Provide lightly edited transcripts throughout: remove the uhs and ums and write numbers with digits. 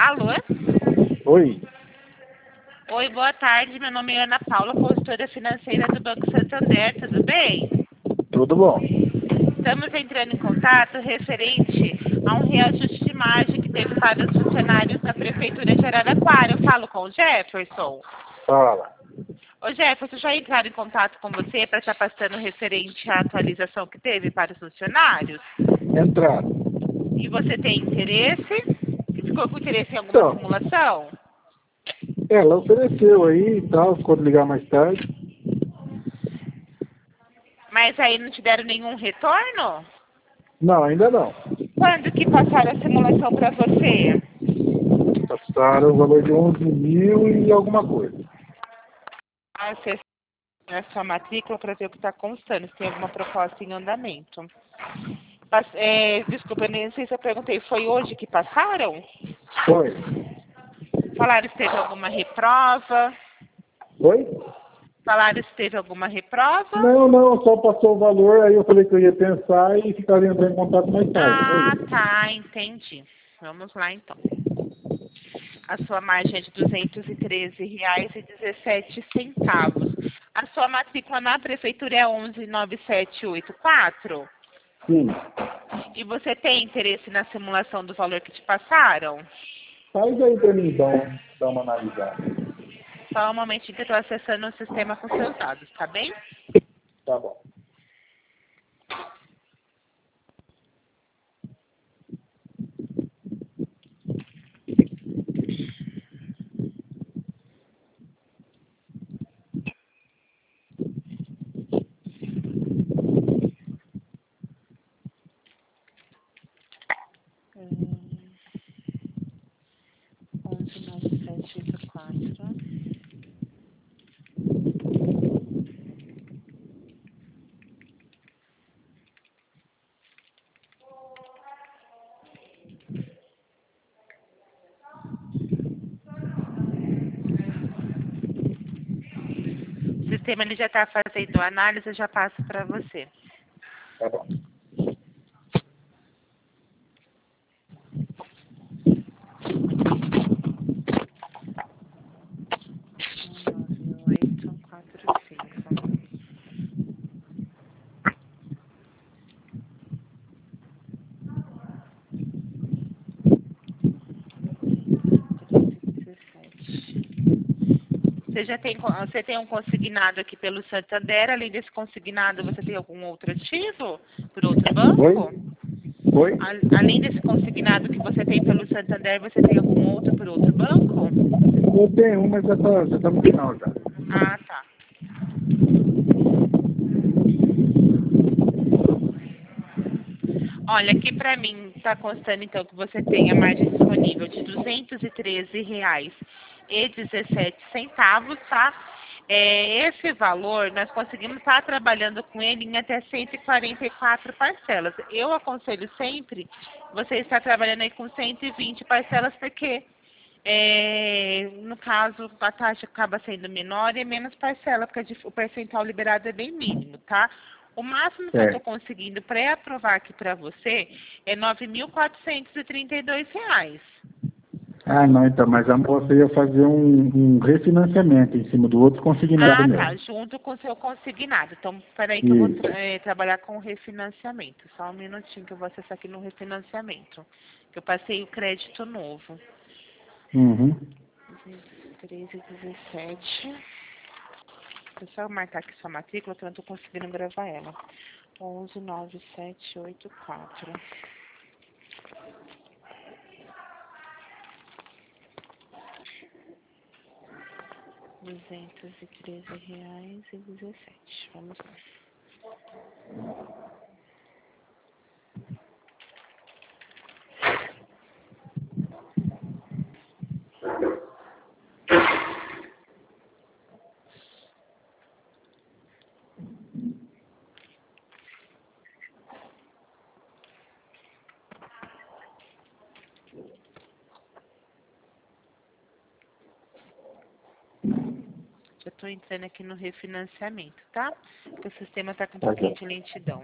Alô? Oi, Oi, boa tarde. Meu nome é Ana Paula, consultora financeira do Banco Santander. Tudo bem? tudo bom? Estamos entrando em contato referente a um reajuste de margem que teve para os funcionários da Prefeitura de Araraquara. Eu falo com o Jefferson. Fala. Ô Jefferson, já entraram em contato com você para estar passando referente à atualização que teve para os funcionários? Entrado. E você tem interesse? Ficou com interesse em alguma Então, simulação? ela ofereceu aí e tal, ficou de ligar mais tarde. Mas aí não te deram nenhum retorno? Não, ainda não. Quando que passaram a simulação para você? Passaram o valor de 11 mil e alguma coisa. Acesse a sua matrícula para ver o que está constando, se tem alguma proposta em andamento. Desculpa, eu nem sei se eu perguntei, foi hoje que passaram? Foi. Falaram se teve alguma reprova? Oi? Falaram se teve alguma reprova? Não, só passou o valor, aí eu falei que eu ia pensar e ficaria entrando em contato mais tarde. Foi Ah, isso. tá, entendi. Vamos lá então. A sua margem é de R$ 213,17. A sua matrícula na prefeitura é 119784. Sim. E você tem interesse na simulação do valor que te passaram? Faz aí pra mim dar uma analisada. Só um momentinho que eu estou acessando o sistema com seus dados, tá bem? Tá bom. Hum, 119784. O sistema ele já está fazendo a análise, eu já passo para você. Tá bom. 19845. Você tem um consignado aqui pelo Santander. Além desse consignado, você tem algum outro ativo por outro banco? Oi? Além desse consignado que você tem pelo Santander, você tem algum outro por outro banco? Eu tenho um, mas já tá no final já. Ah, tá. Olha, aqui para mim está constando então que você tem a margem disponível de R$ 213,17, tá? Esse valor, nós conseguimos estar trabalhando com ele em até 144 parcelas. Eu aconselho sempre você estar trabalhando aí com 120 parcelas, porque no caso a taxa acaba sendo menor e é menos parcela, porque o percentual liberado é bem mínimo, tá? O máximo que eu estou conseguindo pré-aprovar aqui para você é R$ 9.432. Ah, não, então, mas a moça ia fazer um refinanciamento em cima do outro consignado Ah, meu. tá, junto com o seu consignado. Então, peraí que eu vou Isso. trabalhar com o refinanciamento. Só um minutinho que eu vou acessar aqui no refinanciamento. Que eu passei o crédito novo. Uhum. 1317. Deixa eu só marcar aqui sua matrícula que eu não estou conseguindo gravar ela. 119784. R$ 213,17. Vamos lá. Já estou entrando aqui no refinanciamento, tá? Porque o sistema está com um Tá pouquinho bom. de lentidão.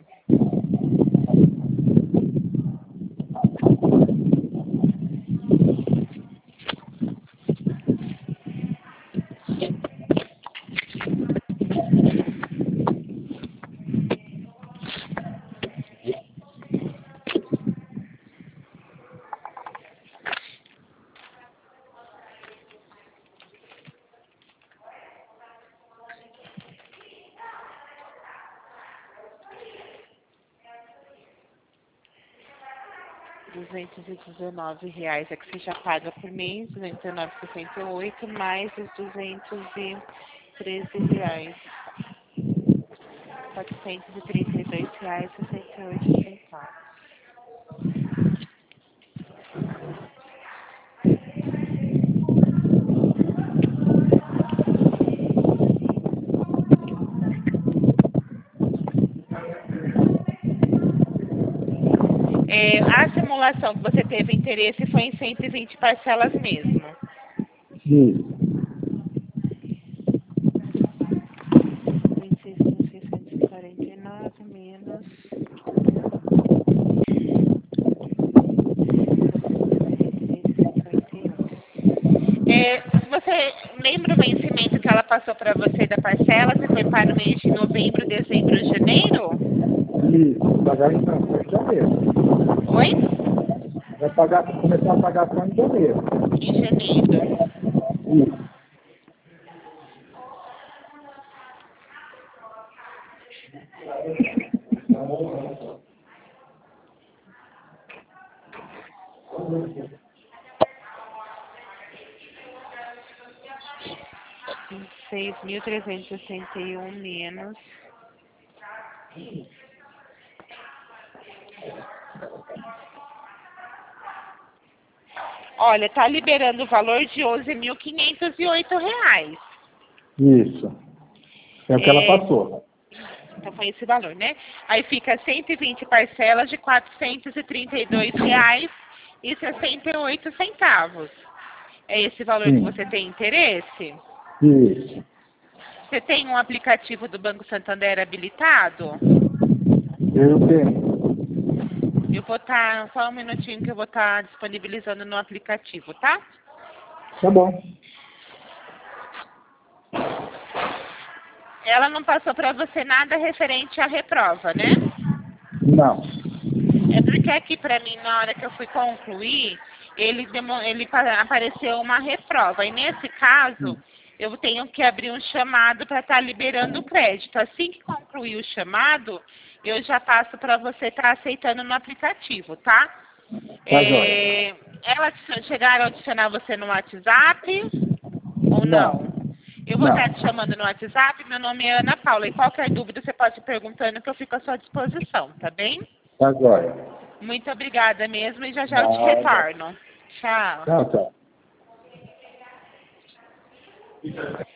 R$ 219 é que você já paga por mês, R$ 99,68, mais os R$ 213. R$ 432,68. A simulação que você teve interesse foi em 120 parcelas mesmo. Isso. 26.649 menos 233,51. Você lembra o vencimento que ela passou para você da parcela? Você foi para o mês de novembro, dezembro, janeiro? Isso. Pagar então, foi em janeiro. Oi? Vai começar a pagar só em janeiro. Em janeiro. Isso. R$ 6.361 menos. Olha, tá liberando o valor de R$ 11.508. Isso. É o que ela passou. Então foi esse valor, né? Aí fica 120 parcelas de R$ 432,68. É esse valor que você tem interesse? Isso. Você tem um aplicativo do Banco Santander habilitado? Eu tenho. Eu vou estar, só um minutinho que eu vou estar disponibilizando no aplicativo, tá? Tá bom. Ela não passou para você nada referente à reprova, né? Não. É porque aqui para mim, na hora que eu fui concluir, ele apareceu uma reprova. E nesse caso, eu tenho que abrir um chamado para estar liberando o crédito. Assim que concluir o chamado, eu já passo para você estar aceitando no aplicativo, tá? Tá joia. Elas chegaram a adicionar você no WhatsApp ou não? Eu vou estar te chamando no WhatsApp, meu nome é Ana Paula. E qualquer dúvida você pode ir perguntando que eu fico à sua disposição, tá bem? Tá joia. Muito obrigada mesmo e já eu te retorno. Tchau. Tchau, tchau.